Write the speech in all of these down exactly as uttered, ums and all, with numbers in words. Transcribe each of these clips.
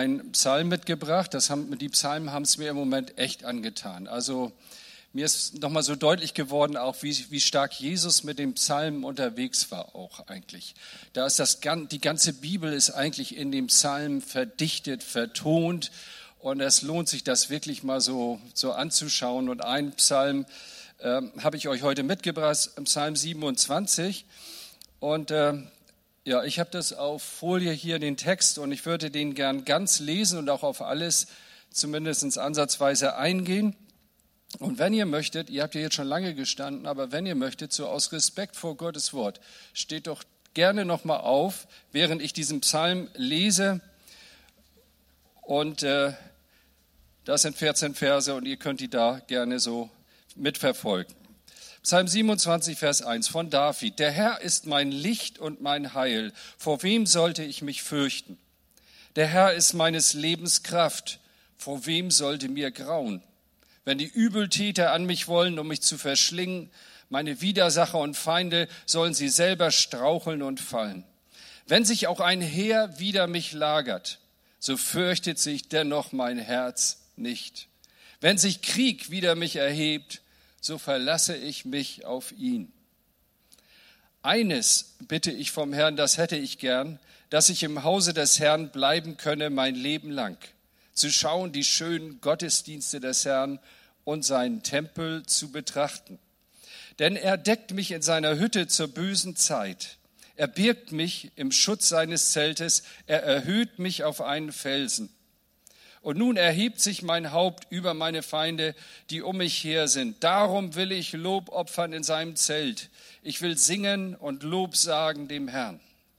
einen Psalm mitgebracht. Das haben, die Psalmen haben es mir im Moment echt angetan. Also mir ist nochmal so deutlich geworden, auch wie, wie stark Jesus mit dem Psalmen unterwegs war auch eigentlich. Da ist das, die ganze Bibel ist eigentlich in dem Psalm verdichtet, vertont. Und es lohnt sich, das wirklich mal so, so anzuschauen. Und einen Psalm äh, habe ich euch heute mitgebracht, Psalm siebenundzwanzig. Und äh, ja, ich habe das auf Folie hier, den Text, und ich würde den gern ganz lesen und auch auf alles zumindest ansatzweise eingehen. Und wenn ihr möchtet, ihr habt ja jetzt schon lange gestanden, aber wenn ihr möchtet, so aus Respekt vor Gottes Wort, steht doch gerne nochmal auf, während ich diesen Psalm lese. Und äh, das sind vierzehn Verse und ihr könnt die da gerne so mitverfolgen. Psalm siebenundzwanzig, Vers eins von David. Der Herr ist mein Licht und mein Heil. Vor wem sollte ich mich fürchten? Der Herr ist meines Lebens Kraft. Vor wem sollte mir grauen? Wenn die Übeltäter an mich wollen, um mich zu verschlingen, meine Widersacher und Feinde, sollen sie selber straucheln und fallen. Wenn sich auch ein Heer wider mich lagert, so fürchtet sich dennoch mein Herz nicht. Wenn sich Krieg wider mich erhebt, so verlasse ich mich auf ihn. Eines bitte ich vom Herrn, das hätte ich gern, dass ich im Hause des Herrn bleiben könne mein Leben lang, zu schauen die schönen Gottesdienste des Herrn und seinen Tempel zu betrachten. Denn er deckt mich in seiner Hütte zur bösen Zeit. Er birgt mich im Schutz seines Zeltes, er erhöht mich auf einen Felsen. Und nun erhebt sich mein Haupt über meine Feinde, die um mich her sind. Darum will ich Lob opfern in seinem Zelt. Ich will singen und Lob sagen dem Herrn.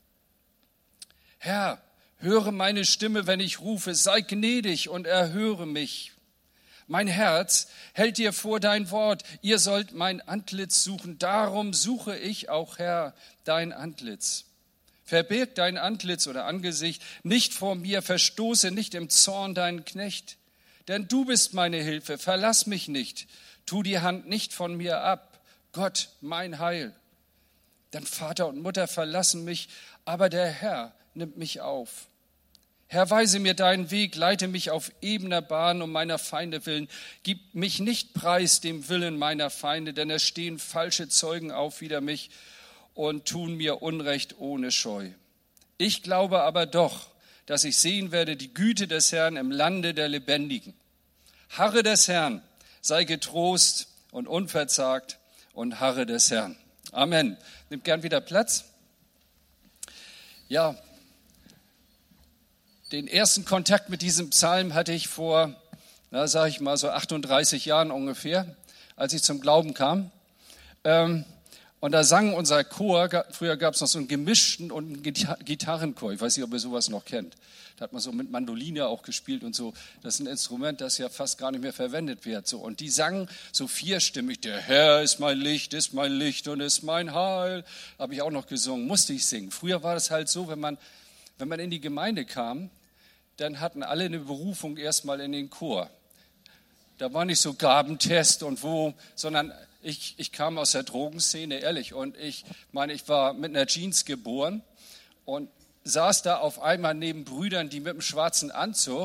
Herr, höre meine Stimme, wenn ich rufe. Sei gnädig und erhöre mich. Mein Herz hält dir vor dein Wort. Ihr sollt mein Antlitz suchen. Darum suche ich auch, Herr, dein Antlitz. Verbirg dein Antlitz oder Angesicht nicht vor mir, verstoße nicht im Zorn deinen Knecht. Denn du bist meine Hilfe, verlass mich nicht, tu die Hand nicht von mir ab, Gott, mein Heil. Denn Vater und Mutter verlassen mich, aber der Herr nimmt mich auf. Herr, weise mir deinen Weg, leite mich auf ebener Bahn um meiner Feinde willen. Gib mich nicht preis dem Willen meiner Feinde, denn es stehen falsche Zeugen auf wider mich und tun mir Unrecht ohne Scheu. Ich glaube aber doch, dass ich sehen werde die Güte des Herrn im Lande der Lebendigen. Harre des Herrn, sei getrost und unverzagt und harre des Herrn. Amen. Nehmt gern wieder Platz. Ja, den ersten Kontakt mit diesem Psalm hatte ich vor, na, sag ich mal, so achtunddreißig Jahren ungefähr, als ich zum Glauben kam. Ähm, Und da sang unser Chor, früher gab es noch so einen gemischten und einen Gitarrenchor. Ich weiß nicht, ob ihr sowas noch kennt. Da hat man so mit Mandoline auch gespielt und so. Das ist ein Instrument, das ja fast gar nicht mehr verwendet wird. So. Und die sangen so vierstimmig, der Herr ist mein Licht, ist mein Licht und ist mein Heil. Habe ich auch noch gesungen, musste ich singen. Früher war das halt so, wenn man, wenn man in die Gemeinde kam, dann hatten alle eine Berufung erstmal in den Chor. Da war nicht so Gabentest und wo, sondern ich, ich kam aus der Drogenszene, ehrlich. Und ich meine, ich war mit einer Jeans geboren und saß da auf einmal neben Brüdern, die mit einem schwarzen Anzug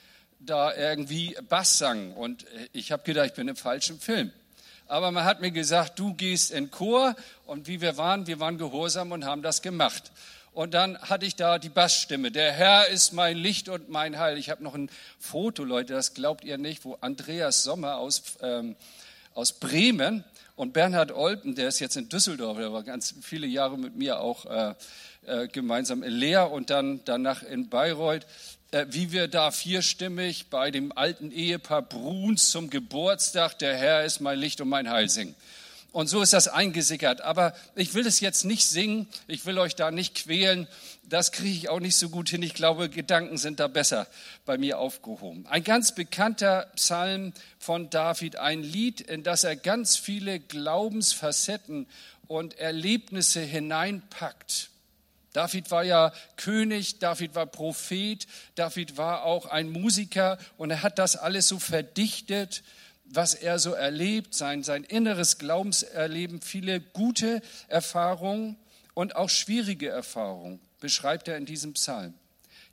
da irgendwie Bass sangen. Und ich habe gedacht, ich bin im falschen Film. Aber man hat mir gesagt, du gehst in Chor. Und wie wir waren, wir waren gehorsam und haben das gemacht. Und dann hatte ich da die Bassstimme. Der Herr ist mein Licht und mein Heil. Ich habe noch ein Foto, Leute, das glaubt ihr nicht, wo Andreas Sommer aus, ähm, aus Bremen und Bernhard Olpen, der ist jetzt in Düsseldorf, der war ganz viele Jahre mit mir auch äh, äh, gemeinsam in Leer und dann danach in Bayreuth, äh, wie wir da vierstimmig bei dem alten Ehepaar Bruns zum Geburtstag, der Herr ist mein Licht und mein Heil singen. Und so ist das eingesickert. Aber ich will es jetzt nicht singen, ich will euch da nicht quälen. Das kriege ich auch nicht so gut hin. Ich glaube, Gedanken sind da besser bei mir aufgehoben. Ein ganz bekannter Psalm von David, ein Lied, in das er ganz viele Glaubensfacetten und Erlebnisse hineinpackt. David war ja König, David war Prophet, David war auch ein Musiker und er hat das alles so verdichtet, was er so erlebt, sein, sein inneres Glaubenserleben, viele gute Erfahrungen und auch schwierige Erfahrungen beschreibt er in diesem Psalm.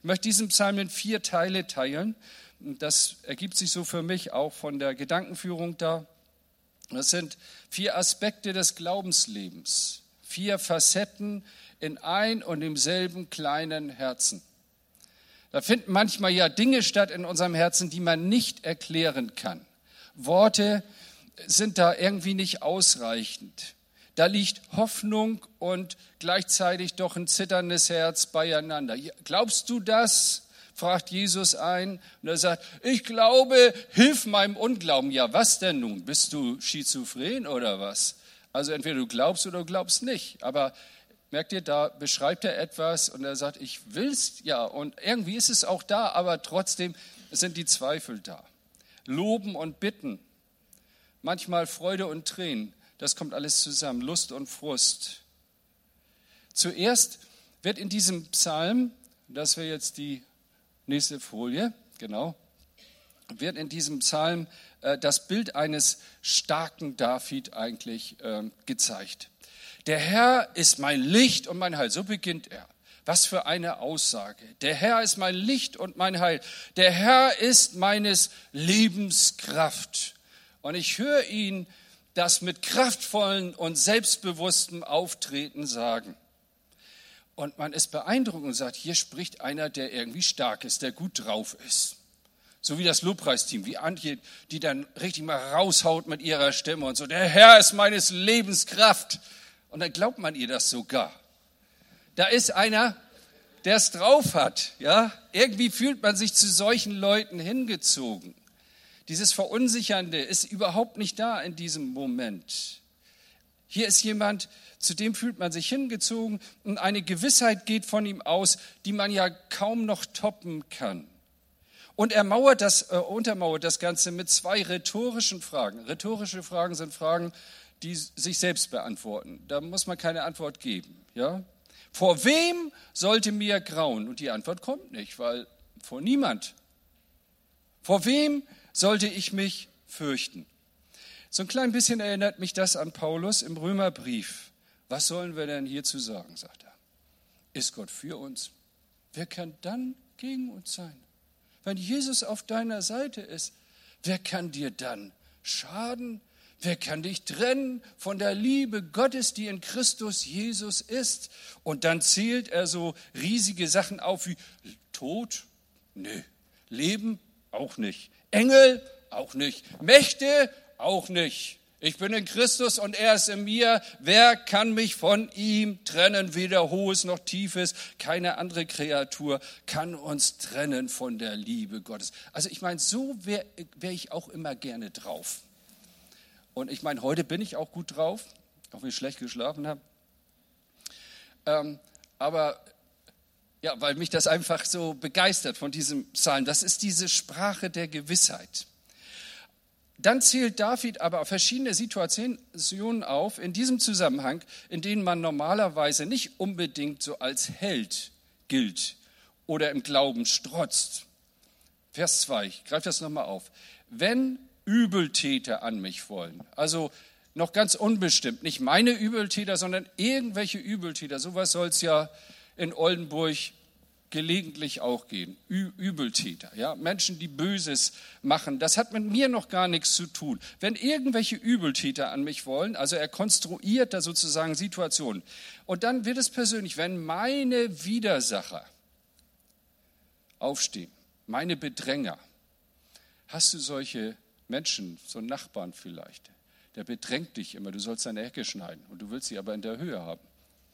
Ich möchte diesen Psalm in vier Teile teilen. Das ergibt sich so für mich auch von der Gedankenführung da. Das sind vier Aspekte des Glaubenslebens, vier Facetten in ein und demselben kleinen Herzen. Da finden manchmal ja Dinge statt in unserem Herzen, die man nicht erklären kann. Worte sind da irgendwie nicht ausreichend. Da liegt Hoffnung und gleichzeitig doch ein zitterndes Herz beieinander. Glaubst du das? Fragt Jesus ein und er sagt, ich glaube, hilf meinem Unglauben. Ja, was denn nun? Bist du schizophren oder was? Also entweder du glaubst oder du glaubst nicht. Aber merkt ihr, da beschreibt er etwas und er sagt, ich will's, ja. Und irgendwie ist es auch da, aber trotzdem sind die Zweifel da. Loben und bitten, manchmal Freude und Tränen, das kommt alles zusammen, Lust und Frust. Zuerst wird in diesem Psalm, das wäre jetzt die nächste Folie, genau, wird in diesem Psalm äh, das Bild eines starken David eigentlich äh, gezeigt. Der Herr ist mein Licht und mein Heil, so beginnt er. Was für eine Aussage. Der Herr ist mein Licht und mein Heil. Der Herr ist meines Lebens Kraft. Und ich höre ihn das mit kraftvollem und selbstbewusstem Auftreten sagen. Und man ist beeindruckt und sagt, hier spricht einer, der irgendwie stark ist, der gut drauf ist. So wie das Lobpreisteam, wie Antje, die dann richtig mal raushaut mit ihrer Stimme und so, der Herr ist meines Lebens Kraft. Und dann glaubt man ihr das sogar. Da ist einer, der es drauf hat. Ja? Irgendwie fühlt man sich zu solchen Leuten hingezogen. Dieses Verunsichernde ist überhaupt nicht da in diesem Moment. Hier ist jemand, zu dem fühlt man sich hingezogen und eine Gewissheit geht von ihm aus, die man ja kaum noch toppen kann. Und er mauert das, äh, untermauert das Ganze mit zwei rhetorischen Fragen. Rhetorische Fragen sind Fragen, die sich selbst beantworten. Da muss man keine Antwort geben. Ja? Vor wem sollte mir grauen? Und die Antwort kommt nicht, weil vor niemand. Vor wem sollte ich mich fürchten? So ein klein bisschen erinnert mich das an Paulus im Römerbrief. Was sollen wir denn hierzu sagen, sagt er. Ist Gott für uns? Wer kann dann gegen uns sein? Wenn Jesus auf deiner Seite ist, wer kann dir dann schaden? Wer kann dich trennen von der Liebe Gottes, die in Christus Jesus ist? Und dann zählt er so riesige Sachen auf wie Tod? Nö. Leben? Auch nicht. Engel? Auch nicht. Mächte? Auch nicht. Ich bin in Christus und er ist in mir. Wer kann mich von ihm trennen? Weder Hohes noch Tiefes. Keine andere Kreatur kann uns trennen von der Liebe Gottes. Also ich meine, so wäre wär ich auch immer gerne drauf. Und ich meine, heute bin ich auch gut drauf, auch wenn ich schlecht geschlafen habe. Ähm, aber ja, weil mich das einfach so begeistert von diesem Psalm. Das ist diese Sprache der Gewissheit. Dann zählt David aber verschiedene Situationen auf in diesem Zusammenhang, in denen man normalerweise nicht unbedingt so als Held gilt oder im Glauben strotzt. Vers zwei, ich greife das nochmal auf. Wenn Übeltäter an mich wollen, also noch ganz unbestimmt, nicht meine Übeltäter, sondern irgendwelche Übeltäter, sowas soll es ja in Oldenburg gelegentlich auch gehen. Ü- Übeltäter, ja, Menschen, die Böses machen, das hat mit mir noch gar nichts zu tun. Wenn irgendwelche Übeltäter an mich wollen, also er konstruiert da sozusagen Situationen. Und dann wird es persönlich, wenn meine Widersacher aufstehen, meine Bedränger, hast du solche Menschen, so einen Nachbarn vielleicht, der bedrängt dich immer, du sollst deine Hecke schneiden und du willst sie aber in der Höhe haben.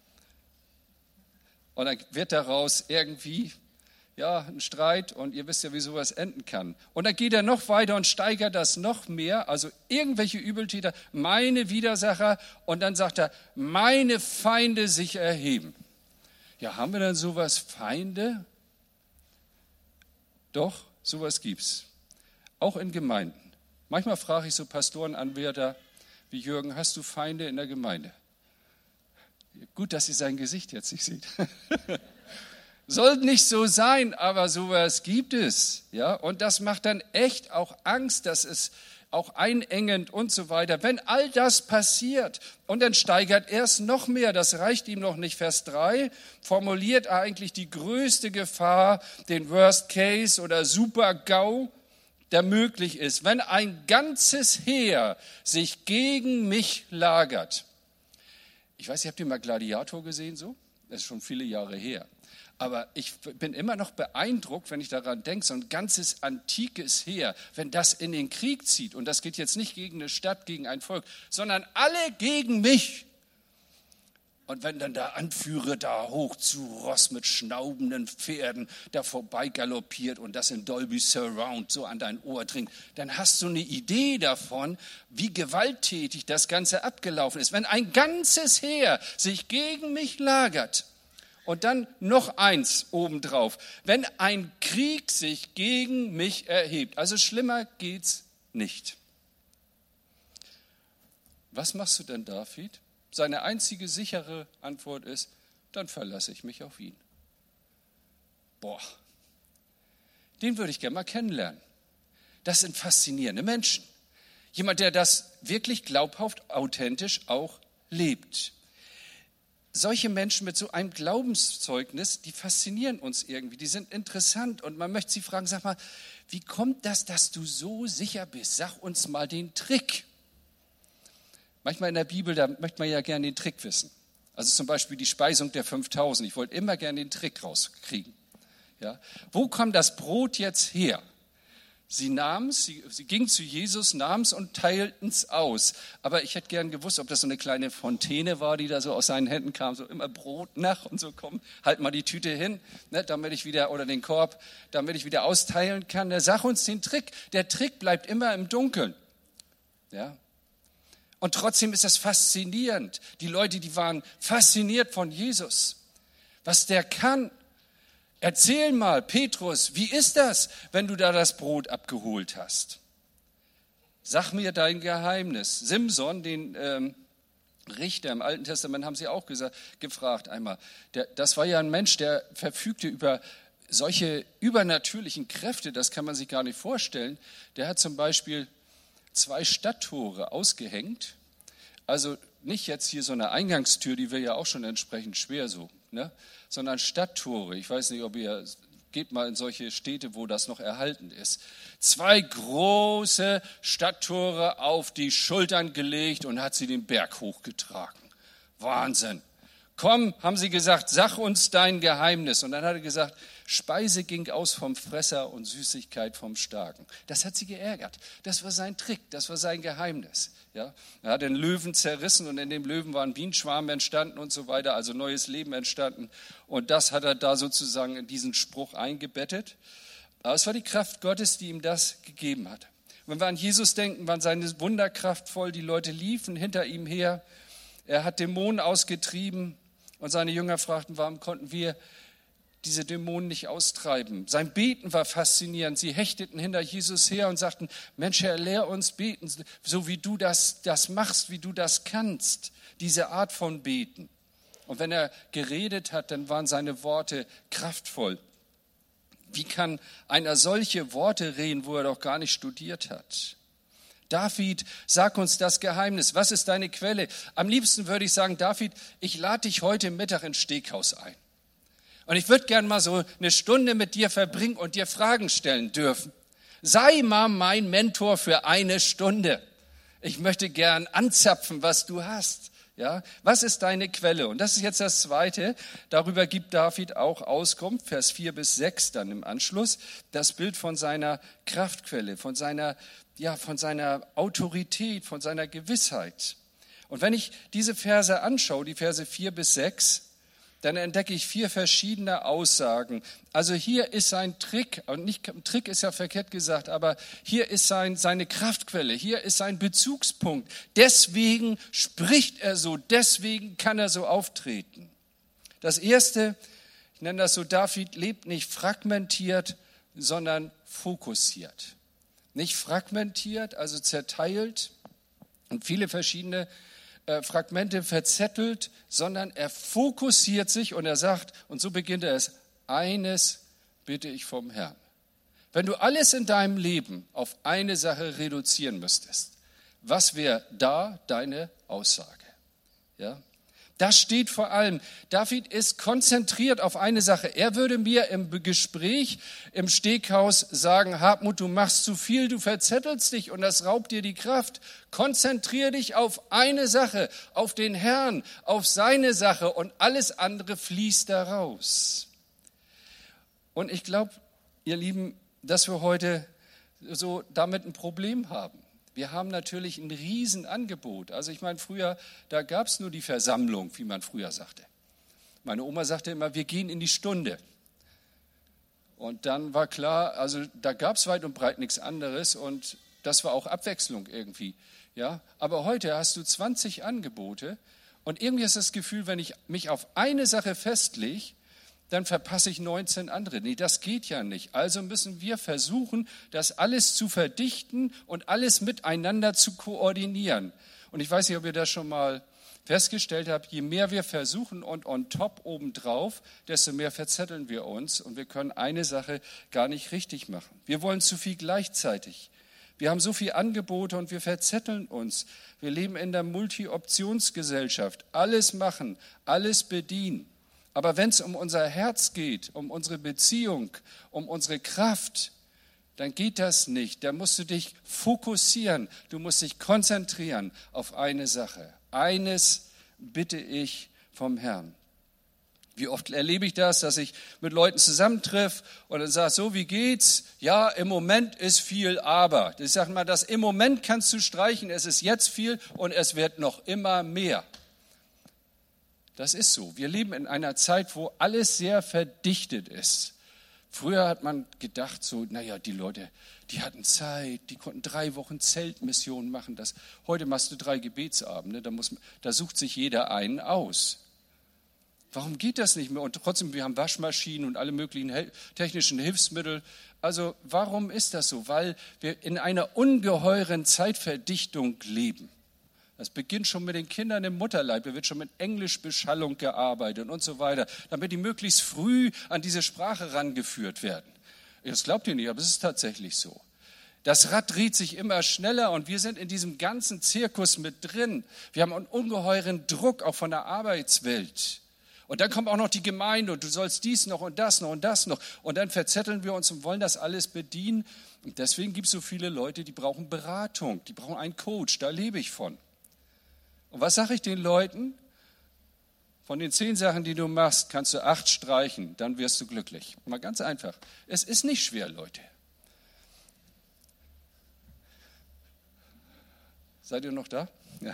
Und dann wird daraus irgendwie ja, ein Streit und ihr wisst ja, wie sowas enden kann. Und dann geht er noch weiter und steigert das noch mehr, also irgendwelche Übeltäter, meine Widersacher und dann sagt er, meine Feinde sich erheben. Ja, haben wir dann sowas, Feinde? Doch, sowas gibt's. Auch in Gemeinden. Manchmal frage ich so Pastorenanwärter wie Jürgen, hast du Feinde in der Gemeinde? Gut, dass ihr sein Gesicht jetzt nicht seht. Soll nicht so sein, aber sowas gibt es. Ja? Und das macht dann echt auch Angst, dass es auch einengend und so weiter. Wenn all das passiert und dann steigert er es noch mehr, das reicht ihm noch nicht. Vers drei formuliert er eigentlich die größte Gefahr, den Worst Case oder Super-GAU, der möglich ist. Wenn ein ganzes Heer sich gegen mich lagert. Ich weiß nicht, habt ihr mal Gladiator gesehen so? Das ist schon viele Jahre her. Aber ich bin immer noch beeindruckt, wenn ich daran denke, so ein ganzes antikes Heer, wenn das in den Krieg zieht, und das geht jetzt nicht gegen eine Stadt, gegen ein Volk, sondern alle gegen mich. Und wenn dann der Anführer da hoch zu Ross mit schnaubenden Pferden da vorbei galoppiert und das in Dolby Surround so an dein Ohr dringt, dann hast du eine Idee davon, wie gewalttätig das Ganze abgelaufen ist. Wenn ein ganzes Heer sich gegen mich lagert, und dann noch eins obendrauf. Wenn ein Krieg sich gegen mich erhebt, also schlimmer geht's nicht. Was machst du denn, David? Seine einzige sichere Antwort ist, dann verlasse ich mich auf ihn. Boah, den würde ich gerne mal kennenlernen. Das sind faszinierende Menschen. Jemand, der das wirklich glaubhaft, authentisch auch lebt. Solche Menschen mit so einem Glaubenszeugnis, die faszinieren uns irgendwie, die sind interessant und man möchte sie fragen, sag mal, wie kommt das, dass du so sicher bist? Sag uns mal den Trick. Manchmal in der Bibel, da möchte man ja gerne den Trick wissen. Also zum Beispiel die Speisung der fünftausend. Ich wollte immer gerne den Trick rauskriegen. Ja? Wo kommt das Brot jetzt her? Sie nahmen es, sie, sie gingen zu Jesus, nahmen es und teilten es aus. Aber ich hätte gern gewusst, ob das so eine kleine Fontäne war, die da so aus seinen Händen kam, so immer Brot nach und so, komm, halt mal die Tüte hin, ne, damit ich wieder, oder den Korb, damit ich wieder austeilen kann. Der sag uns den Trick. Der Trick bleibt immer im Dunkeln. Ja. Und trotzdem ist das faszinierend. Die Leute, die waren fasziniert von Jesus. Was der kann. Erzähl mal, Petrus, wie ist das, wenn du da das Brot abgeholt hast? Sag mir dein Geheimnis. Simson, den ähm, Richter im Alten Testament, haben sie auch gesagt, gefragt einmal. Der, das war ja ein Mensch, der verfügte über solche übernatürlichen Kräfte, das kann man sich gar nicht vorstellen. Der hat zum Beispiel zwei Stadttore ausgehängt. Also nicht jetzt hier so eine Eingangstür, die wäre ja auch schon entsprechend schwer so, ne? Sondern Stadttore. Ich weiß nicht, ob ihr, geht mal in solche Städte, wo das noch erhalten ist. Zwei große Stadttore auf die Schultern gelegt und hat sie den Berg hochgetragen. Wahnsinn. Komm, haben sie gesagt, sag uns dein Geheimnis. Und dann hat er gesagt, Speise ging aus vom Fresser und Süßigkeit vom Starken. Das hat sie geärgert. Das war sein Trick, das war sein Geheimnis. Ja, er hat den Löwen zerrissen und in dem Löwen war ein Bienenschwarm entstanden und so weiter, also neues Leben entstanden. Und das hat er da sozusagen in diesen Spruch eingebettet. Aber es war die Kraft Gottes, die ihm das gegeben hat. Wenn wir an Jesus denken, waren seine Wunder kraftvoll, die Leute liefen hinter ihm her. Er hat Dämonen ausgetrieben und seine Jünger fragten, warum konnten wir diese Dämonen nicht austreiben. Sein Beten war faszinierend. Sie hechteten hinter Jesus her und sagten, Mensch, Herr, lehr uns beten, so wie du das, das machst, wie du das kannst. Diese Art von Beten. Und wenn er geredet hat, dann waren seine Worte kraftvoll. Wie kann einer solche Worte reden, wo er doch gar nicht studiert hat? David, sag uns das Geheimnis. Was ist deine Quelle? Am liebsten würde ich sagen, David, ich lade dich heute Mittag ins Steakhaus ein. Und ich würde gern mal so eine Stunde mit dir verbringen und dir Fragen stellen dürfen. Sei mal mein Mentor für eine Stunde. Ich möchte gern anzapfen, was du hast. Ja, was ist deine Quelle? Und das ist jetzt das Zweite. Darüber gibt David auch Auskunft, Vers vier bis sechs dann im Anschluss. Das Bild von seiner Kraftquelle, von seiner, ja, von seiner Autorität, von seiner Gewissheit. Und wenn ich diese Verse anschaue, die Verse vier bis sechs, dann entdecke ich vier verschiedene Aussagen. Also hier ist sein Trick, und nicht Trick ist ja verkehrt gesagt, aber hier ist sein, seine Kraftquelle, hier ist sein Bezugspunkt. Deswegen spricht er so, deswegen kann er so auftreten. Das Erste, ich nenne das so, David lebt nicht fragmentiert, sondern fokussiert. Nicht fragmentiert, also zerteilt und viele verschiedene Fragmente verzettelt, sondern er fokussiert sich und er sagt, und so beginnt er es, eines bitte ich vom Herrn. Wenn du alles in deinem Leben auf eine Sache reduzieren müsstest, was wäre da deine Aussage? Ja? Das steht vor allem, David ist konzentriert auf eine Sache. Er würde mir im Gespräch im Steghaus sagen, Hartmut, du machst zu viel, du verzettelst dich und das raubt dir die Kraft. Konzentrier dich auf eine Sache, auf den Herrn, auf seine Sache und alles andere fließt da raus. Und ich glaube, ihr Lieben, dass wir heute so damit ein Problem haben. Wir haben natürlich ein Riesenangebot. Also ich meine, früher, da gab es nur die Versammlung, wie man früher sagte. Meine Oma sagte immer, wir gehen in die Stunde. Und dann war klar, also da gab es weit und breit nichts anderes und das war auch Abwechslung irgendwie. Ja? Aber heute hast du zwanzig Angebote und irgendwie ist das Gefühl, wenn ich mich auf eine Sache festlege, dann verpasse ich neunzehn andere. Nee, das geht ja nicht. Also müssen wir versuchen, das alles zu verdichten und alles miteinander zu koordinieren. Und ich weiß nicht, ob ihr das schon mal festgestellt habt, je mehr wir versuchen und on top obendrauf, desto mehr verzetteln wir uns und wir können eine Sache gar nicht richtig machen. Wir wollen zu viel gleichzeitig. Wir haben so viele Angebote und wir verzetteln uns. Wir leben in der Multi-Optionsgesellschaft. Alles machen, alles bedienen. Aber wenn es um unser Herz geht, um unsere Beziehung, um unsere Kraft, dann geht das nicht. Da musst du dich fokussieren, du musst dich konzentrieren auf eine Sache. Eines bitte ich vom Herrn. Wie oft erlebe ich das, dass ich mit Leuten zusammentreffe und dann sage, so, wie geht's? Ja, im Moment ist viel, aber. Ich sage mal, das im Moment kannst du streichen, es ist jetzt viel und es wird noch immer mehr. Das ist so. Wir leben in einer Zeit, wo alles sehr verdichtet ist. Früher hat man gedacht, so, naja, die Leute, die hatten Zeit, die konnten drei Wochen Zeltmissionen machen. Das, heute machst du drei Gebetsabende, da, muss, da sucht sich jeder einen aus. Warum geht das nicht mehr? Und trotzdem, wir haben Waschmaschinen und alle möglichen technischen Hilfsmittel. Also warum ist das so? Weil wir in einer ungeheuren Zeitverdichtung leben. Das beginnt schon mit den Kindern im Mutterleib, da wird schon mit Englischbeschallung gearbeitet und so weiter, damit die möglichst früh an diese Sprache rangeführt werden. Das glaubt ihr nicht, aber es ist tatsächlich so. Das Rad dreht sich immer schneller und wir sind in diesem ganzen Zirkus mit drin. Wir haben einen ungeheuren Druck auch von der Arbeitswelt. Und dann kommt auch noch die Gemeinde und du sollst dies noch und das noch und das noch. Und dann verzetteln wir uns und wollen das alles bedienen. Und deswegen gibt es so viele Leute, die brauchen Beratung, die brauchen einen Coach, da lebe ich von. Und was sage ich den Leuten? Von den zehn Sachen, die du machst, kannst du acht streichen, dann wirst du glücklich. Mal ganz einfach. Es ist nicht schwer, Leute. Seid ihr noch da? Ja.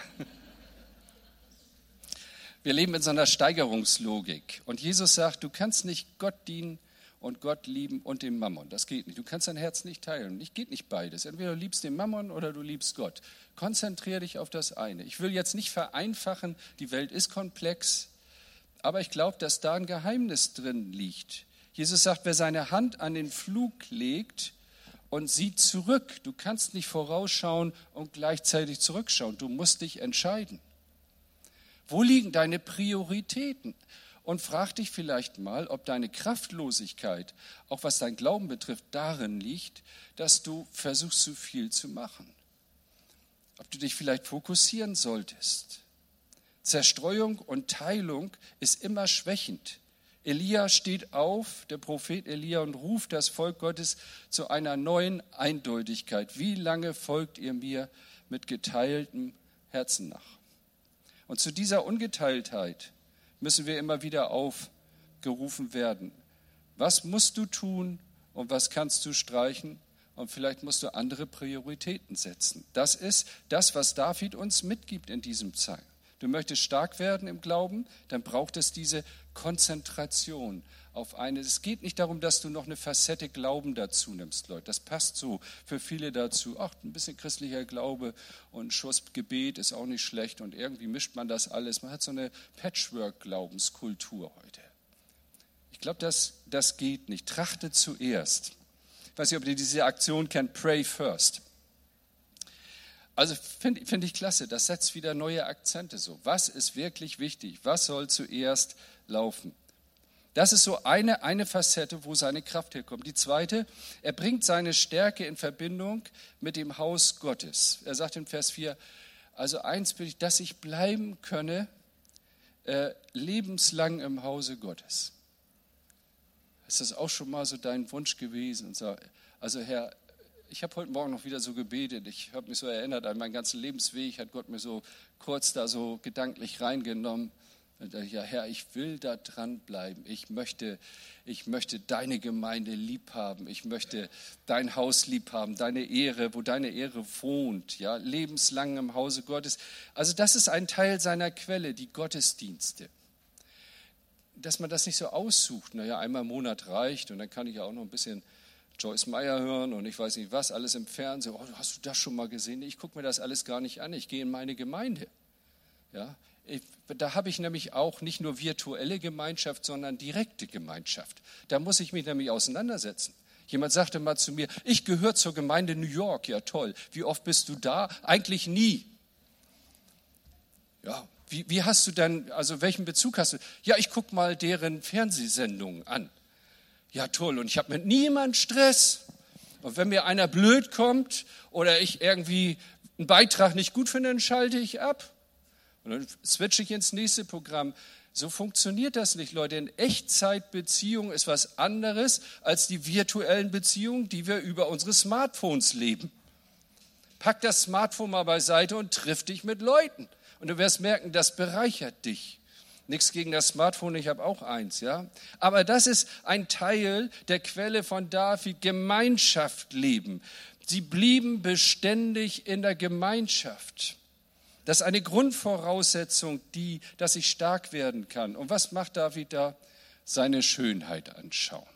Wir leben in so einer Steigerungslogik. Und Jesus sagt, du kannst nicht Gott dienen und Gott lieben und den Mammon. Das geht nicht. Du kannst dein Herz nicht teilen. Nicht geht nicht beides. Entweder du liebst den Mammon oder du liebst Gott. Konzentriere dich auf das eine. Ich will jetzt nicht vereinfachen, die Welt ist komplex, aber ich glaube, dass da ein Geheimnis drin liegt. Jesus sagt, wer seine Hand an den Pflug legt und sieht zurück, du kannst nicht vorausschauen und gleichzeitig zurückschauen. Du musst dich entscheiden. Wo liegen deine Prioritäten? Und frag dich vielleicht mal, ob deine Kraftlosigkeit, auch was dein Glauben betrifft, darin liegt, dass du versuchst, zu viel zu machen. Ob du dich vielleicht fokussieren solltest. Zerstreuung und Teilung ist immer schwächend. Elia steht auf, der Prophet Elia, und ruft das Volk Gottes zu einer neuen Eindeutigkeit. Wie lange folgt ihr mir mit geteiltem Herzen nach? Und zu dieser Ungeteiltheit müssen wir immer wieder aufgerufen werden. Was musst du tun und was kannst du streichen? Und vielleicht musst du andere Prioritäten setzen. Das ist das, was David uns mitgibt in diesem Psalm. Du möchtest stark werden im Glauben, dann braucht es diese Konzentration auf eine. Es geht nicht darum, dass du noch eine Facette Glauben dazu nimmst, Leute. Das passt so für viele dazu. Ach, ein bisschen christlicher Glaube und Schuss Gebet ist auch nicht schlecht und irgendwie mischt man das alles. Man hat so eine Patchwork-Glaubenskultur heute. Ich glaube, das, das geht nicht. Trachte zuerst. Ich weiß nicht, ob ihr diese Aktion kennt, Pray First. Also finde find ich klasse, das setzt wieder neue Akzente so. Was ist wirklich wichtig? Was soll zuerst laufen? Das ist so eine, eine Facette, wo seine Kraft herkommt. Die zweite, er bringt seine Stärke in Verbindung mit dem Haus Gottes. Er sagt in Vers vier, also eins will ich, dass ich bleiben könne, äh, lebenslang im Hause Gottes. Ist das auch schon mal so dein Wunsch gewesen? Und so, also Herr, ich habe heute Morgen noch wieder so gebetet, ich habe mich so erinnert an meinen ganzen Lebensweg, hat Gott mir so kurz da so gedanklich reingenommen. Und da, ja Herr, ich will da dran bleiben, ich möchte, ich möchte deine Gemeinde lieb haben, ich möchte dein Haus lieb haben, deine Ehre, wo deine Ehre wohnt, ja, lebenslang im Hause Gottes. Also das ist ein Teil seiner Quelle, die Gottesdienste. Dass man das nicht so aussucht, naja, einmal im Monat reicht und dann kann ich ja auch noch ein bisschen Joyce Meyer hören und ich weiß nicht was, alles im Fernsehen. Oh, hast du das schon mal gesehen? Ich gucke mir das alles gar nicht an, ich gehe in meine Gemeinde. Ja, ich, da habe ich nämlich auch nicht nur virtuelle Gemeinschaft, sondern direkte Gemeinschaft. Da muss ich mich nämlich auseinandersetzen. Jemand sagte mal zu mir, ich gehöre zur Gemeinde New York. Ja toll, wie oft bist du da? Eigentlich nie. Ja, wie, wie hast du dann, also welchen Bezug hast du? Ja, ich gucke mal deren Fernsehsendungen an. Ja toll, und ich habe mit niemandem Stress. Und wenn mir einer blöd kommt oder ich irgendwie einen Beitrag nicht gut finde, dann schalte ich ab. Und dann switche ich ins nächste Programm. So funktioniert das nicht, Leute. In Echtzeitbeziehung ist was anderes als die virtuellen Beziehungen, die wir über unsere Smartphones leben. Pack das Smartphone mal beiseite und triff dich mit Leuten. Und du wirst merken, das bereichert dich. Nichts gegen das Smartphone, ich habe auch eins, ja. Aber das ist ein Teil der Quelle von David, Gemeinschaft leben. Sie blieben beständig in der Gemeinschaft. Das ist eine Grundvoraussetzung, die, dass ich stark werden kann. Und was macht David da? Seine Schönheit anschauen.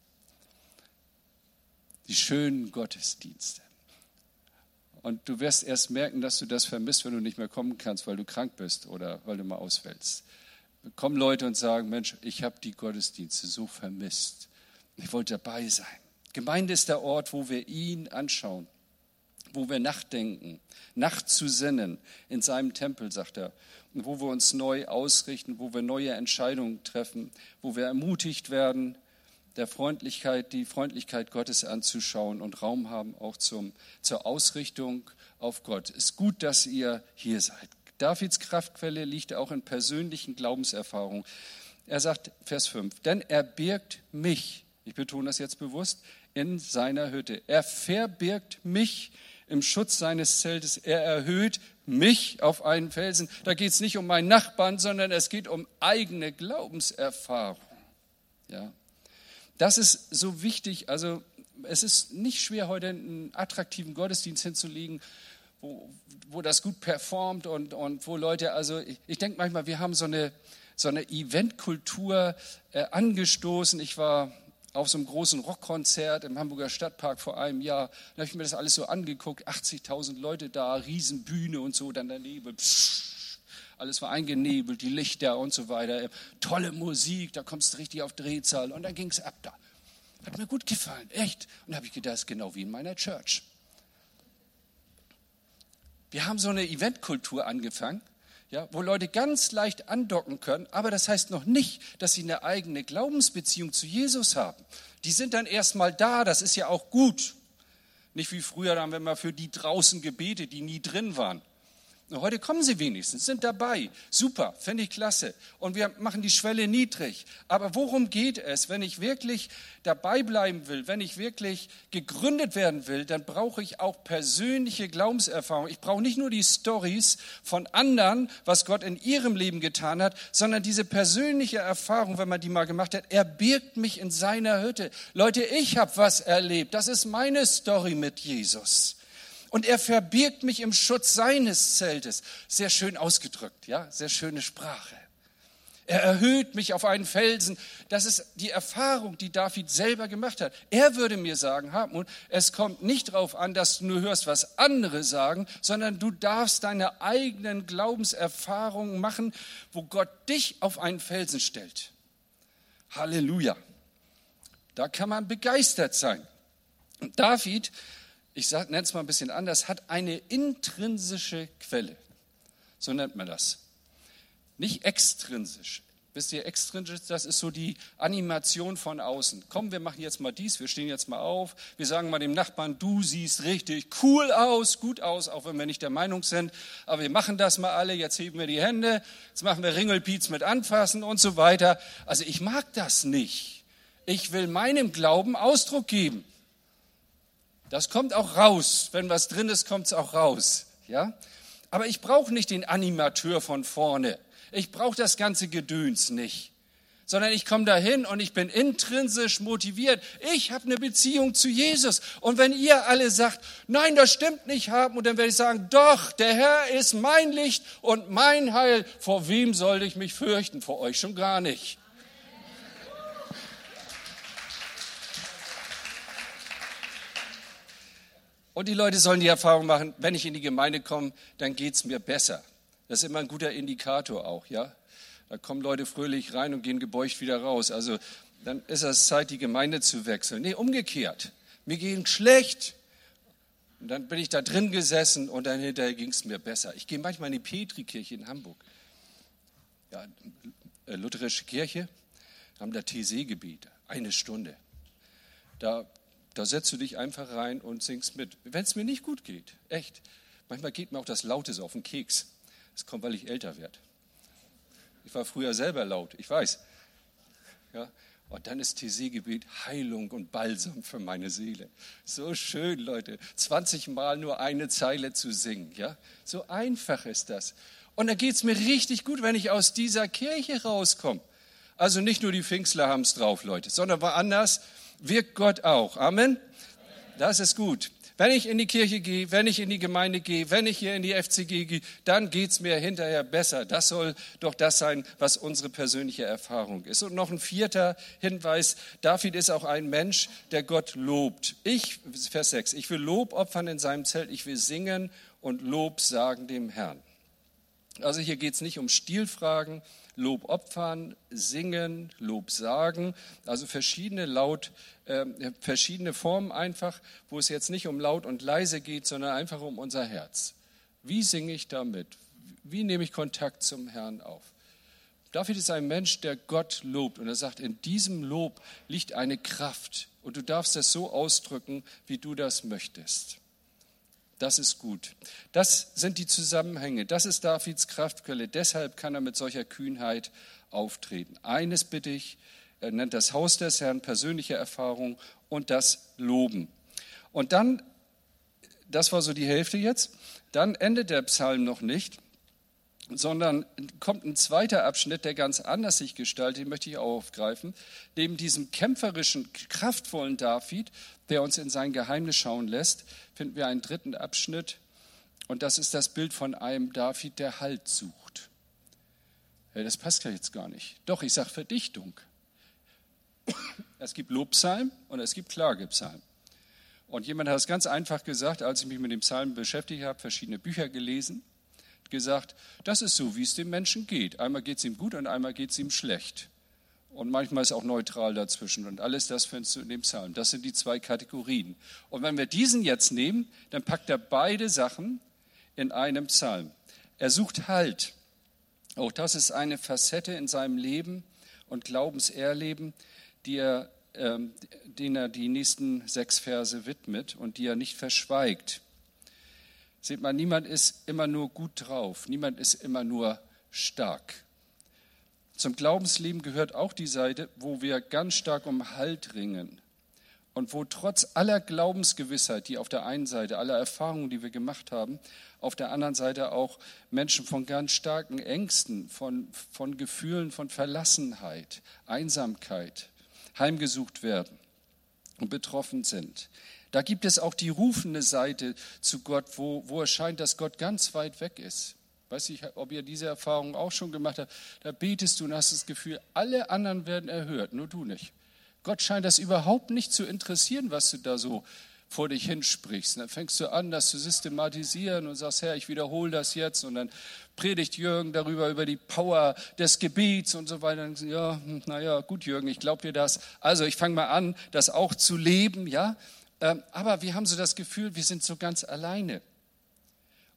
Die schönen Gottesdienste. Und du wirst erst merken, dass du das vermisst, wenn du nicht mehr kommen kannst, weil du krank bist oder weil du mal ausfällst. Kommen Leute und sagen, Mensch, ich habe die Gottesdienste so vermisst. Ich wollte dabei sein. Gemeinde ist der Ort, wo wir ihn anschauen, wo wir nachdenken, nachzusinnen in seinem Tempel, sagt er, und wo wir uns neu ausrichten, wo wir neue Entscheidungen treffen, wo wir ermutigt werden, der Freundlichkeit, die Freundlichkeit Gottes anzuschauen und Raum haben auch zum, zur Ausrichtung auf Gott. Es ist gut, dass ihr hier seid. Davids Kraftquelle liegt auch in persönlichen Glaubenserfahrungen. Er sagt, Vers fünf, denn er birgt mich, ich betone das jetzt bewusst, in seiner Hütte. Er verbirgt mich im Schutz seines Zeltes. Er erhöht mich auf einen Felsen. Da geht es nicht um meinen Nachbarn, sondern es geht um eigene Glaubenserfahrung. Ja. Das ist so wichtig. Also es ist nicht schwer, heute einen attraktiven Gottesdienst hinzulegen, wo, wo das gut performt und, und wo Leute, also ich, ich denke manchmal, wir haben so eine, so eine Eventkultur äh, angestoßen. Ich war auf so einem großen Rockkonzert im Hamburger Stadtpark vor einem Jahr. Da habe ich mir das alles so angeguckt, achtzigtausend Leute da, Riesenbühne und so, dann daneben, psch, alles war eingenebelt, die Lichter und so weiter. Tolle Musik, da kommst du richtig auf Drehzahl und dann ging es ab da. Hat mir gut gefallen, echt. Und da habe ich gedacht, das ist genau wie in meiner Church. Wir haben so eine Eventkultur angefangen, ja, wo Leute ganz leicht andocken können, aber das heißt noch nicht, dass sie eine eigene Glaubensbeziehung zu Jesus haben. Die sind dann erstmal da, das ist ja auch gut. Nicht wie früher, da haben wir mal für die draußen gebetet, die nie drin waren. Und heute kommen sie wenigstens, sind dabei. Super, finde ich klasse. Und wir machen die Schwelle niedrig. Aber worum geht es? Wenn ich wirklich dabei bleiben will, wenn ich wirklich gegründet werden will, dann brauche ich auch persönliche Glaubenserfahrung. Ich brauche nicht nur die Storys von anderen, was Gott in ihrem Leben getan hat, sondern diese persönliche Erfahrung, wenn man die mal gemacht hat, er birgt mich in seiner Hütte. Leute, ich habe was erlebt. Das ist meine Story mit Jesus. Und er verbirgt mich im Schutz seines Zeltes. Sehr schön ausgedrückt, ja, sehr schöne Sprache. Er erhöht mich auf einen Felsen. Das ist die Erfahrung, die David selber gemacht hat. Er würde mir sagen, Hartmut, es kommt nicht darauf an, dass du nur hörst, was andere sagen, sondern du darfst deine eigenen Glaubenserfahrungen machen, wo Gott dich auf einen Felsen stellt. Halleluja. Da kann man begeistert sein. Und David, ich nenne es mal ein bisschen anders, hat eine intrinsische Quelle. So nennt man das. Nicht extrinsisch. Wisst ihr, extrinsisch, das ist so die Animation von außen. Komm, wir machen jetzt mal dies, wir stehen jetzt mal auf, wir sagen mal dem Nachbarn, du siehst richtig cool aus, gut aus, auch wenn wir nicht der Meinung sind, aber wir machen das mal alle, jetzt heben wir die Hände, jetzt machen wir Ringelpiez mit anfassen und so weiter. Also ich mag das nicht. Ich will meinem Glauben Ausdruck geben. Das kommt auch raus. Wenn was drin ist, kommt es auch raus. Ja? Aber ich brauche nicht den Animateur von vorne. Ich brauche das ganze Gedöns nicht. Sondern ich komme dahin und ich bin intrinsisch motiviert. Ich habe eine Beziehung zu Jesus. Und wenn ihr alle sagt, nein, das stimmt nicht, haben, und dann werde ich sagen, doch, der Herr ist mein Licht und mein Heil. Vor wem sollte ich mich fürchten? Vor euch schon gar nicht. Und die Leute sollen die Erfahrung machen, wenn ich in die Gemeinde komme, dann geht es mir besser. Das ist immer ein guter Indikator auch, ja. Da kommen Leute fröhlich rein und gehen gebeugt wieder raus. Also dann ist es Zeit, die Gemeinde zu wechseln. Nee, umgekehrt. Mir ging schlecht. Und dann bin ich da drin gesessen und dann hinterher ging es mir besser. Ich gehe manchmal in die Petrikirche in Hamburg. Ja, lutherische Kirche, haben da T C-Gebet, eine Stunde. Da Da setzt du dich einfach rein und singst mit. Wenn es mir nicht gut geht, echt. Manchmal geht mir auch das Laute so auf den Keks. Das kommt, weil ich älter werde. Ich war früher selber laut, ich weiß. Ja, und dann ist T C-Gebet Heilung und Balsam für meine Seele. So schön, Leute. zwanzig Mal nur eine Zeile zu singen. Ja? So einfach ist das. Und da geht es mir richtig gut, wenn ich aus dieser Kirche rauskomme. Also nicht nur die Pfingstler haben es drauf, Leute, sondern woanders wirkt Gott auch. Amen? Das ist gut. Wenn ich in die Kirche gehe, wenn ich in die Gemeinde gehe, wenn ich hier in die F C G gehe, dann geht es mir hinterher besser. Das soll doch das sein, was unsere persönliche Erfahrung ist. Und noch ein vierter Hinweis. David ist auch ein Mensch, der Gott lobt. Ich, Vers sechs, ich will Lob opfern in seinem Zelt, ich will singen und Lob sagen dem Herrn. Also hier geht es nicht um Stilfragen, Lob opfern, singen, Lob sagen, also verschiedene laut, äh, verschiedene Formen einfach, wo es jetzt nicht um laut und leise geht, sondern einfach um unser Herz. Wie singe ich damit? Wie nehme ich Kontakt zum Herrn auf? David ist ein Mensch, der Gott lobt und er sagt, in diesem Lob liegt eine Kraft und du darfst das so ausdrücken, wie du das möchtest. Das ist gut. Das sind die Zusammenhänge. Das ist Davids Kraftquelle. Deshalb kann er mit solcher Kühnheit auftreten. Eines bitte ich, er nennt das Haus des Herrn, persönliche Erfahrung und das Loben. Und dann, das war so die Hälfte jetzt, dann endet der Psalm noch nicht, sondern kommt ein zweiter Abschnitt, der ganz anders sich gestaltet, den möchte ich auch aufgreifen. Neben diesem kämpferischen, kraftvollen David, der uns in sein Geheimnis schauen lässt, finden wir einen dritten Abschnitt und das ist das Bild von einem David, der Halt sucht. Ja, das passt ja jetzt gar nicht. Doch, ich sage Verdichtung. Es gibt Lobpsalm und es gibt Klagepsalm. Und jemand hat es ganz einfach gesagt, als ich mich mit dem Psalm beschäftigt habe, verschiedene Bücher gelesen, gesagt, das ist so, wie es dem Menschen geht. Einmal geht es ihm gut und einmal geht es ihm schlecht. Und manchmal ist auch neutral dazwischen. Und alles das findest du in dem Psalm. Das sind die zwei Kategorien. Und wenn wir diesen jetzt nehmen, dann packt er beide Sachen in einem Psalm. Er sucht Halt. Auch das ist eine Facette in seinem Leben und Glaubenserleben, die er, äh, den er die nächsten sechs Verse widmet und die er nicht verschweigt. Seht mal, niemand ist immer nur gut drauf, niemand ist immer nur stark. Zum Glaubensleben gehört auch die Seite, wo wir ganz stark um Halt ringen und wo trotz aller Glaubensgewissheit, die auf der einen Seite, aller Erfahrungen, die wir gemacht haben, auf der anderen Seite auch Menschen von ganz starken Ängsten, von, von Gefühlen von Verlassenheit, Einsamkeit heimgesucht werden und betroffen sind. Da gibt es auch die rufende Seite zu Gott, wo, wo es scheint, dass Gott ganz weit weg ist. Weiß ich, ob ihr diese Erfahrung auch schon gemacht habt. Da betest du und hast das Gefühl, alle anderen werden erhört, nur du nicht. Gott scheint das überhaupt nicht zu interessieren, was du da so vor dich hinsprichst. Und dann fängst du an, das zu systematisieren und sagst, Herr, ich wiederhole das jetzt. Und dann predigt Jürgen darüber, über die Power des Gebets und so weiter. Und ja, naja, gut Jürgen, ich glaube dir das. Also ich fange mal an, das auch zu leben, ja. Aber wir haben so das Gefühl, wir sind so ganz alleine.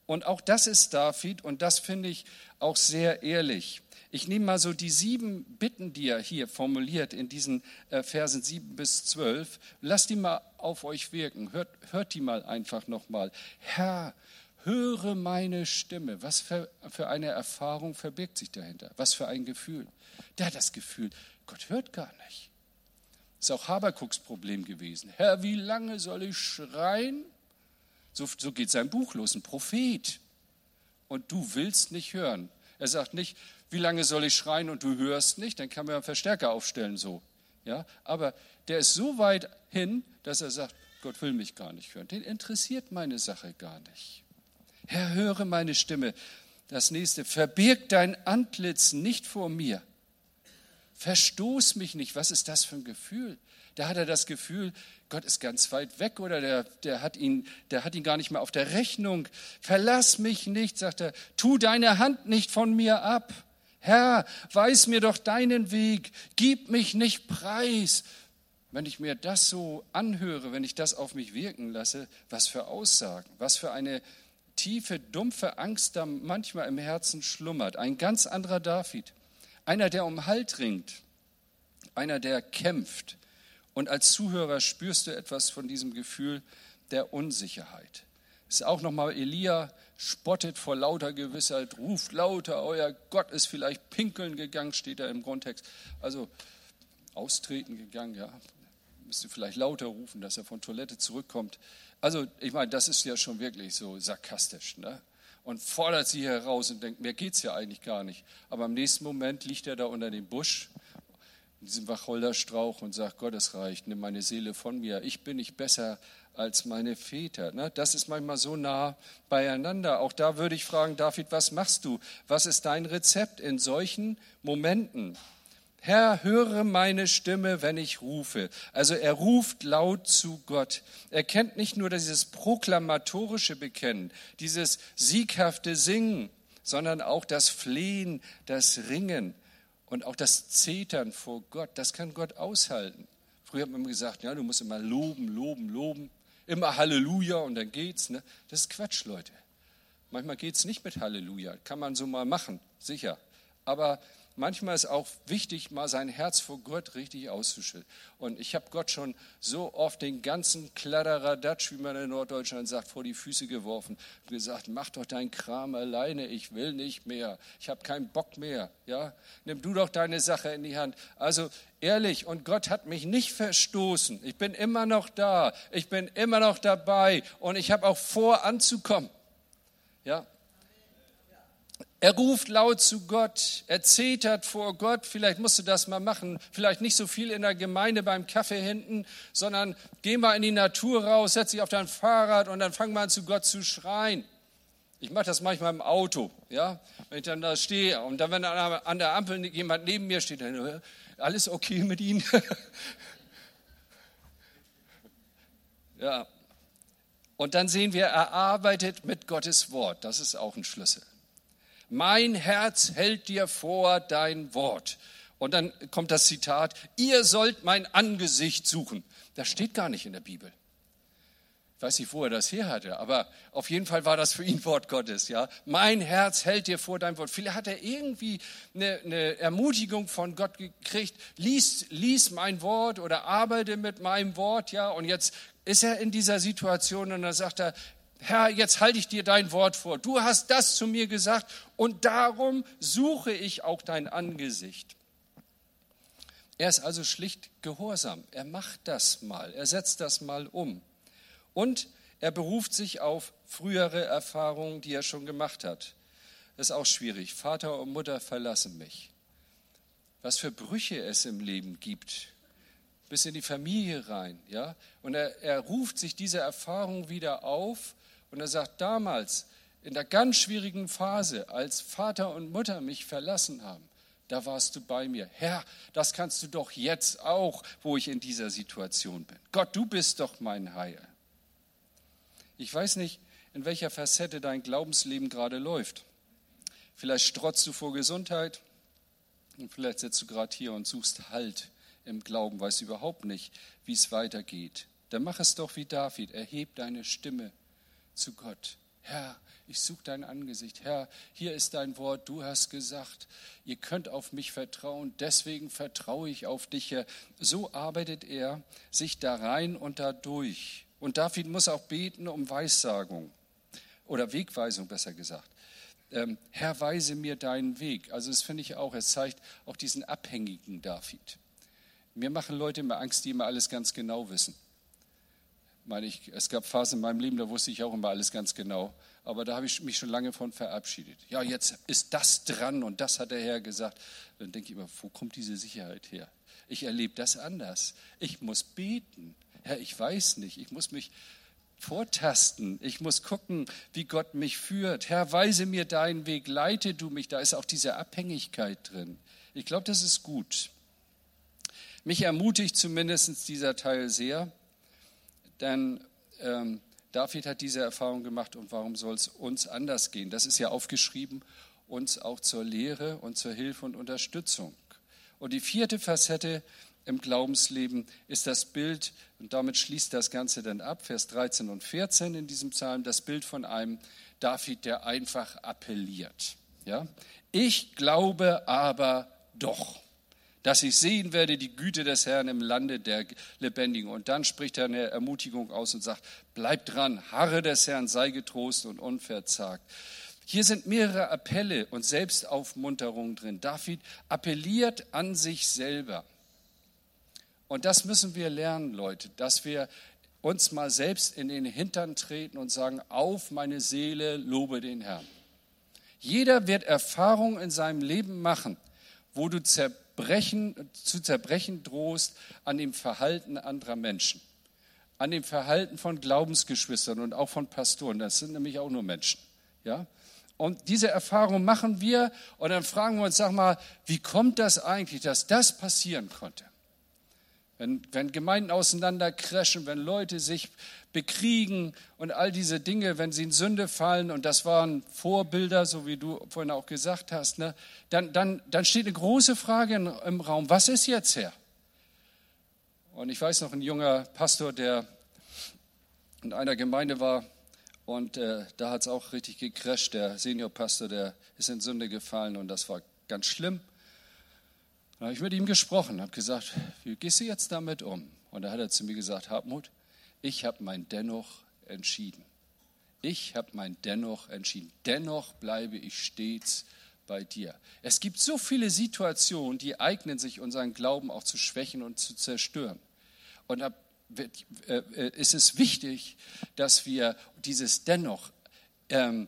Und auch das ist David und das finde ich auch sehr ehrlich. Ich nehme mal so die sieben Bitten, die er hier formuliert in diesen äh, Versen sieben bis zwölf. Lasst die mal auf euch wirken. Hört, hört die mal einfach nochmal. Herr, höre meine Stimme. Was für, für eine Erfahrung verbirgt sich dahinter? Was für ein Gefühl? Der hat das Gefühl, Gott hört gar nicht. Das ist auch Habakuks Problem gewesen. Herr, wie lange soll ich schreien? So, so geht sein Buch los, ein Prophet. Und du willst nicht hören. Er sagt nicht, wie lange soll ich schreien und du hörst nicht, dann kann man einen Verstärker aufstellen so. Ja? Aber der ist so weit hin, dass er sagt, Gott will mich gar nicht hören. Den interessiert meine Sache gar nicht. Herr, höre meine Stimme. Das nächste, verbirg dein Antlitz nicht vor mir. Verstoß mich nicht. Was ist das für ein Gefühl? Da hat er das Gefühl, Gott ist ganz weit weg oder der, der, hat ihn, der hat ihn gar nicht mehr auf der Rechnung. Verlass mich nicht, sagt er, tu deine Hand nicht von mir ab. Herr, weis mir doch deinen Weg, gib mich nicht preis. Wenn ich mir das so anhöre, wenn ich das auf mich wirken lasse, was für Aussagen, was für eine tiefe, dumpfe Angst da manchmal im Herzen schlummert. Ein ganz anderer David, einer, der um Halt ringt, einer, der kämpft. Und als Zuhörer spürst du etwas von diesem Gefühl der Unsicherheit. Es ist auch nochmal Elia, spottet vor lauter Gewissheit, ruft lauter, euer Gott ist vielleicht pinkeln gegangen, steht da im Grundtext. Also austreten gegangen, ja, müsste vielleicht lauter rufen, dass er von Toilette zurückkommt. Also ich meine, das ist ja schon wirklich so sarkastisch, ne? Und fordert sie heraus und denkt, mir geht's ja eigentlich gar nicht. Aber im nächsten Moment liegt er da unter dem Busch, in diesem Wacholderstrauch und sagt, Gott, es reicht, nimm meine Seele von mir. Ich bin nicht besser als meine Väter. Das ist manchmal so nah beieinander. Auch da würde ich fragen, David, was machst du? Was ist dein Rezept in solchen Momenten? Herr, höre meine Stimme, wenn ich rufe. Also er ruft laut zu Gott. Er kennt nicht nur dieses proklamatorische Bekennen, dieses sieghafte Singen, sondern auch das Flehen, das Ringen. Und auch das Zetern vor Gott, das kann Gott aushalten. Früher hat man immer gesagt, ja, du musst immer loben, loben, loben. Immer Halleluja und dann geht's. Ne? Das ist Quatsch, Leute. Manchmal geht's nicht mit Halleluja. Kann man so mal machen, sicher. Aber manchmal ist auch wichtig, mal sein Herz vor Gott richtig auszuschütten. Und ich habe Gott schon so oft den ganzen Kladderadatsch, wie man in Norddeutschland sagt, vor die Füße geworfen und gesagt, mach doch deinen Kram alleine, ich will nicht mehr, ich habe keinen Bock mehr. Ja? Nimm du doch deine Sache in die Hand. Also ehrlich, und Gott hat mich nicht verstoßen. Ich bin immer noch da, ich bin immer noch dabei und ich habe auch vor, anzukommen. Ja. Er ruft laut zu Gott, er zetert vor Gott, vielleicht musst du das mal machen, vielleicht nicht so viel in der Gemeinde beim Kaffee hinten, sondern geh mal in die Natur raus, setz dich auf dein Fahrrad und dann fang mal an zu Gott zu schreien. Ich mache das manchmal im Auto, ja, wenn ich dann da stehe und dann, wenn an der Ampel jemand neben mir steht, dann, alles okay mit Ihnen? Ja, und dann sehen wir, er arbeitet mit Gottes Wort, das ist auch ein Schlüssel. Mein Herz hält dir vor dein Wort. Und dann kommt das Zitat, ihr sollt mein Angesicht suchen. Das steht gar nicht in der Bibel. Ich weiß nicht, wo er das her hatte, aber auf jeden Fall war das für ihn Wort Gottes. Ja, mein Herz hält dir vor dein Wort. Vielleicht hat er irgendwie eine, eine Ermutigung von Gott gekriegt, lies, lies mein Wort oder arbeite mit meinem Wort. Ja, und jetzt ist er in dieser Situation und dann sagt er, Herr, jetzt halte ich dir dein Wort vor. Du hast das zu mir gesagt und darum suche ich auch dein Angesicht. Er ist also schlicht gehorsam. Er macht das mal, er setzt das mal um. Und er beruft sich auf frühere Erfahrungen, die er schon gemacht hat. Das ist auch schwierig. Vater und Mutter verlassen mich. Was für Brüche es im Leben gibt. Bis in die Familie rein. Ja? Und er, er ruft sich diese Erfahrung wieder auf. Und er sagt, damals, in der ganz schwierigen Phase, als Vater und Mutter mich verlassen haben, da warst du bei mir. Herr, das kannst du doch jetzt auch, wo ich in dieser Situation bin. Gott, du bist doch mein Heil. Ich weiß nicht, in welcher Facette dein Glaubensleben gerade läuft. Vielleicht strotzt du vor Gesundheit und vielleicht sitzt du gerade hier und suchst Halt im Glauben, weißt überhaupt nicht, wie es weitergeht. Dann mach es doch wie David, erheb deine Stimme zu Gott. Herr, ich suche dein Angesicht. Herr, hier ist dein Wort, du hast gesagt, ihr könnt auf mich vertrauen, deswegen vertraue ich auf dich, Herr. So arbeitet er sich da rein und da durch. Und David muss auch beten um Weissagung oder Wegweisung, besser gesagt. Ähm, Herr, weise mir deinen Weg. Also das finde ich auch, es zeigt auch diesen abhängigen David. Mir machen Leute immer Angst, die immer alles ganz genau wissen. Ich meine, ich, es gab Phasen in meinem Leben, da wusste ich auch immer alles ganz genau. Aber da habe ich mich schon lange von verabschiedet. Ja, jetzt ist das dran und das hat der Herr gesagt. Dann denke ich immer, wo kommt diese Sicherheit her? Ich erlebe das anders. Ich muss beten. Herr, ich weiß nicht. Ich muss mich vortasten. Ich muss gucken, wie Gott mich führt. Herr, weise mir deinen Weg, leite du mich. Da ist auch diese Abhängigkeit drin. Ich glaube, das ist gut. Mich ermutigt zumindest dieser Teil sehr, denn ähm, David hat diese Erfahrung gemacht und warum soll es uns anders gehen? Das ist ja aufgeschrieben, uns auch zur Lehre und zur Hilfe und Unterstützung. Und die vierte Facette im Glaubensleben ist das Bild, und damit schließt das Ganze dann ab, Vers dreizehn und vierzehn in diesem Psalm, das Bild von einem David, der einfach appelliert. Ja? Ich glaube aber doch, dass ich sehen werde die Güte des Herrn im Lande der Lebendigen. Und dann spricht er eine Ermutigung aus und sagt, bleib dran, harre des Herrn, sei getrost und unverzagt. Hier sind mehrere Appelle und Selbstaufmunterungen drin. David appelliert an sich selber. Und das müssen wir lernen, Leute, dass wir uns mal selbst in den Hintern treten und sagen, auf meine Seele, lobe den Herrn. Jeder wird Erfahrungen in seinem Leben machen, wo du zerbrechen, zu zerbrechen drohst an dem Verhalten anderer Menschen, an dem Verhalten von Glaubensgeschwistern und auch von Pastoren. Das sind nämlich auch nur Menschen. Ja? Und diese Erfahrung machen wir und dann fragen wir uns, sag mal, wie kommt das eigentlich, dass das passieren konnte? Wenn, wenn Gemeinden auseinandercrashen, wenn Leute sich bekriegen und all diese Dinge, wenn sie in Sünde fallen, und das waren Vorbilder, so wie du vorhin auch gesagt hast, ne, dann, dann, dann steht eine große Frage in, im Raum, was ist jetzt, Herr? Und ich weiß noch, ein junger Pastor, der in einer Gemeinde war, und äh, da hat es auch richtig gecrasht, der Seniorpastor, der ist in Sünde gefallen und das war ganz schlimm. Dann habe ich mit ihm gesprochen, habe gesagt, wie gehst du jetzt damit um? Und da hat er zu mir gesagt, Hartmut, ich habe mein Dennoch entschieden. Ich habe mein Dennoch entschieden. Dennoch bleibe ich stets bei dir. Es gibt so viele Situationen, die eignen sich, unseren Glauben auch zu schwächen und zu zerstören. Und da ist es wichtig, dass wir dieses Dennoch ähm,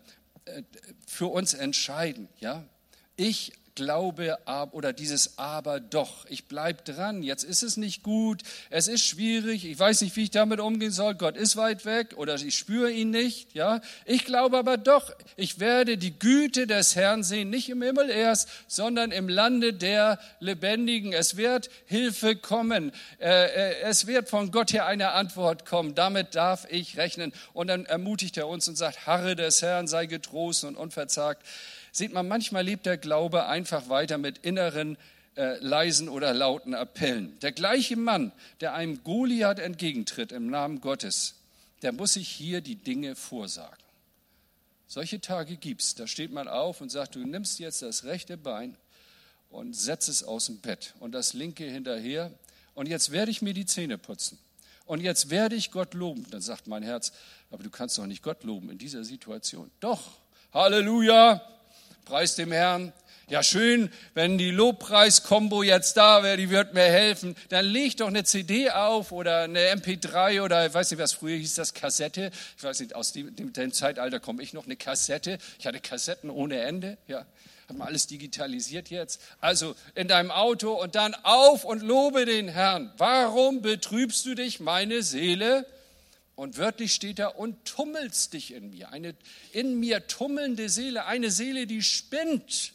für uns entscheiden. Ja? Ich glaube oder dieses aber doch, ich bleibe dran, jetzt ist es nicht gut, es ist schwierig, ich weiß nicht, wie ich damit umgehen soll, Gott ist weit weg oder ich spüre ihn nicht, ja, ich glaube aber doch, ich werde die Güte des Herrn sehen, nicht im Himmel erst, sondern im Lande der Lebendigen, es wird Hilfe kommen, es wird von Gott her eine Antwort kommen, damit darf ich rechnen und dann ermutigt er uns und sagt, harre des Herrn, sei getrost und unverzagt. Sieht man, manchmal lebt der Glaube einfach weiter mit inneren, äh, leisen oder lauten Appellen. Der gleiche Mann, der einem Goliath entgegentritt im Namen Gottes, der muss sich hier die Dinge vorsagen. Solche Tage gibt's. Da steht man auf und sagt, du nimmst jetzt das rechte Bein und setzt es aus dem Bett und das linke hinterher und jetzt werde ich mir die Zähne putzen. Und jetzt werde ich Gott loben. Dann sagt mein Herz, aber du kannst doch nicht Gott loben in dieser Situation. Doch, Halleluja! Preis dem Herrn. Ja, schön, wenn die Lobpreis-Kombo jetzt da wäre, die wird mir helfen. Dann leg doch eine C D auf oder eine M P drei oder ich weiß nicht, was früher hieß das, Kassette. Ich weiß nicht, aus dem, dem, dem Zeitalter komme ich noch, eine Kassette. Ich hatte Kassetten ohne Ende, ja. Hat man alles digitalisiert jetzt. Also in deinem Auto und dann auf und lobe den Herrn. Warum betrübst du dich, meine Seele? Und wörtlich steht da, und tummelst dich in mir. Eine in mir tummelnde Seele, eine Seele, die spinnt.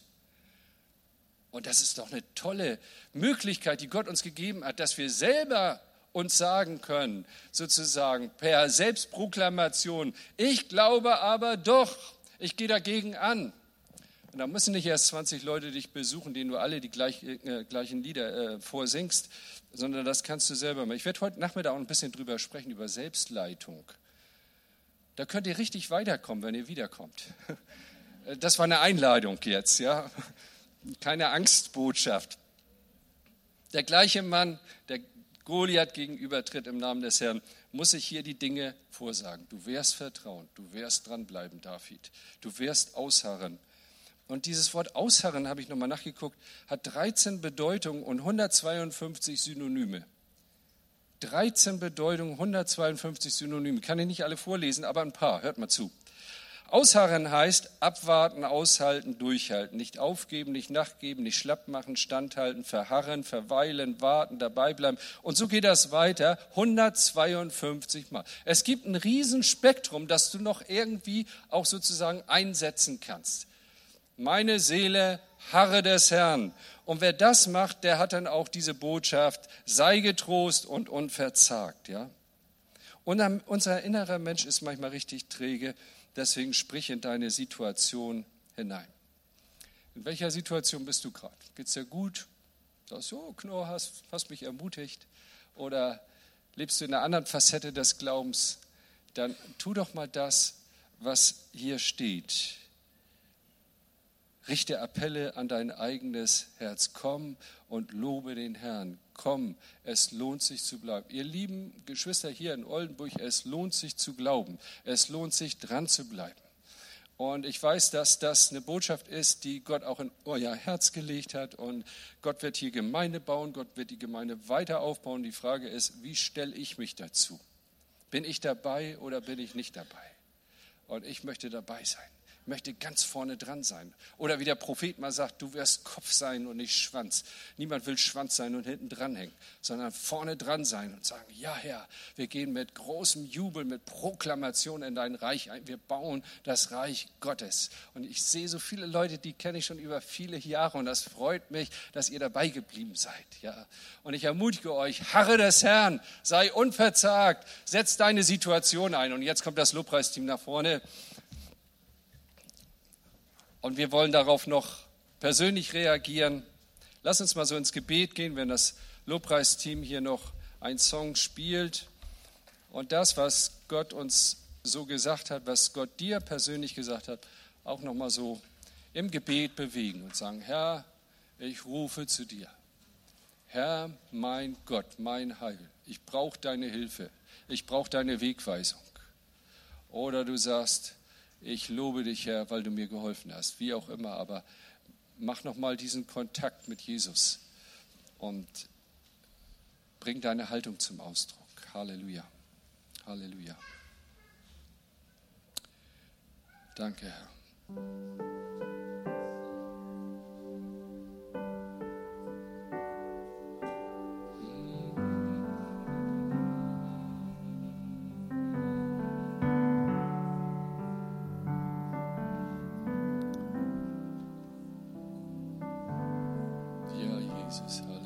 Und das ist doch eine tolle Möglichkeit, die Gott uns gegeben hat, dass wir selber uns sagen können, sozusagen per Selbstproklamation, ich glaube aber doch, ich gehe dagegen an. Und da müssen nicht erst zwanzig Leute dich besuchen, denen du alle die gleich, äh, gleichen Lieder äh, vorsingst, sondern das kannst du selber machen. Ich werde heute Nachmittag auch ein bisschen drüber sprechen, über Selbstleitung. Da könnt ihr richtig weiterkommen, wenn ihr wiederkommt. Das war eine Einladung jetzt, ja. Keine Angstbotschaft. Der gleiche Mann, der Goliath gegenübertritt im Namen des Herrn, muss sich hier die Dinge vorsagen. Du wirst vertrauen, du wirst dranbleiben, David. Du wirst ausharren. Und dieses Wort ausharren, habe ich nochmal nachgeguckt, hat dreizehn Bedeutungen und hundertzweiundfünfzig Synonyme. dreizehn Bedeutungen, hundertzweiundfünfzig Synonyme. Kann ich nicht alle vorlesen, aber ein paar. Hört mal zu. Ausharren heißt abwarten, aushalten, durchhalten. Nicht aufgeben, nicht nachgeben, nicht schlapp machen, standhalten, verharren, verweilen, warten, dabei bleiben. Und so geht das weiter, hundertzweiundfünfzig Mal. Es gibt ein Riesenspektrum, das du noch irgendwie auch sozusagen einsetzen kannst. Meine Seele, harre des Herrn. Und wer das macht, der hat dann auch diese Botschaft, sei getrost und unverzagt. Ja? Und unser innerer Mensch ist manchmal richtig träge, deswegen sprich in deine Situation hinein. In welcher Situation bist du gerade? Geht es dir gut? Sagst du, oh, Knorr, hast, hast mich ermutigt? Oder lebst du in einer anderen Facette des Glaubens? Dann tu doch mal das, was hier steht. Richte Appelle an dein eigenes Herz. Komm und lobe den Herrn. Komm, es lohnt sich zu bleiben. Ihr lieben Geschwister hier in Oldenburg, es lohnt sich zu glauben. Es lohnt sich dran zu bleiben. Und ich weiß, dass das eine Botschaft ist, die Gott auch in euer Herz gelegt hat. Und Gott wird hier Gemeinde bauen, Gott wird die Gemeinde weiter aufbauen. Die Frage ist, wie stelle ich mich dazu? Bin ich dabei oder bin ich nicht dabei? Und ich möchte dabei sein. Möchte ganz vorne dran sein. Oder wie der Prophet mal sagt, du wirst Kopf sein und nicht Schwanz. Niemand will Schwanz sein und hinten dranhängen, sondern vorne dran sein und sagen, ja Herr, wir gehen mit großem Jubel, mit Proklamation in dein Reich ein. Wir bauen das Reich Gottes. Und ich sehe so viele Leute, die kenne ich schon über viele Jahre und das freut mich, dass ihr dabei geblieben seid. Ja. Und ich ermutige euch, harre des Herrn, sei unverzagt, setz deine Situation ein. Und jetzt kommt das Lobpreisteam nach vorne. Und wir wollen darauf noch persönlich reagieren. Lass uns mal so ins Gebet gehen, wenn das Lobpreisteam hier noch einen Song spielt. Und das, was Gott uns so gesagt hat, was Gott dir persönlich gesagt hat, auch noch mal so im Gebet bewegen und sagen, Herr, ich rufe zu dir. Herr, mein Gott, mein Heil, ich brauche deine Hilfe, ich brauche deine Wegweisung. Oder du sagst, ich lobe dich, Herr, weil du mir geholfen hast, wie auch immer, aber mach nochmal diesen Kontakt mit Jesus und bring deine Haltung zum Ausdruck. Halleluja, Halleluja. Danke, Herr. Jesus.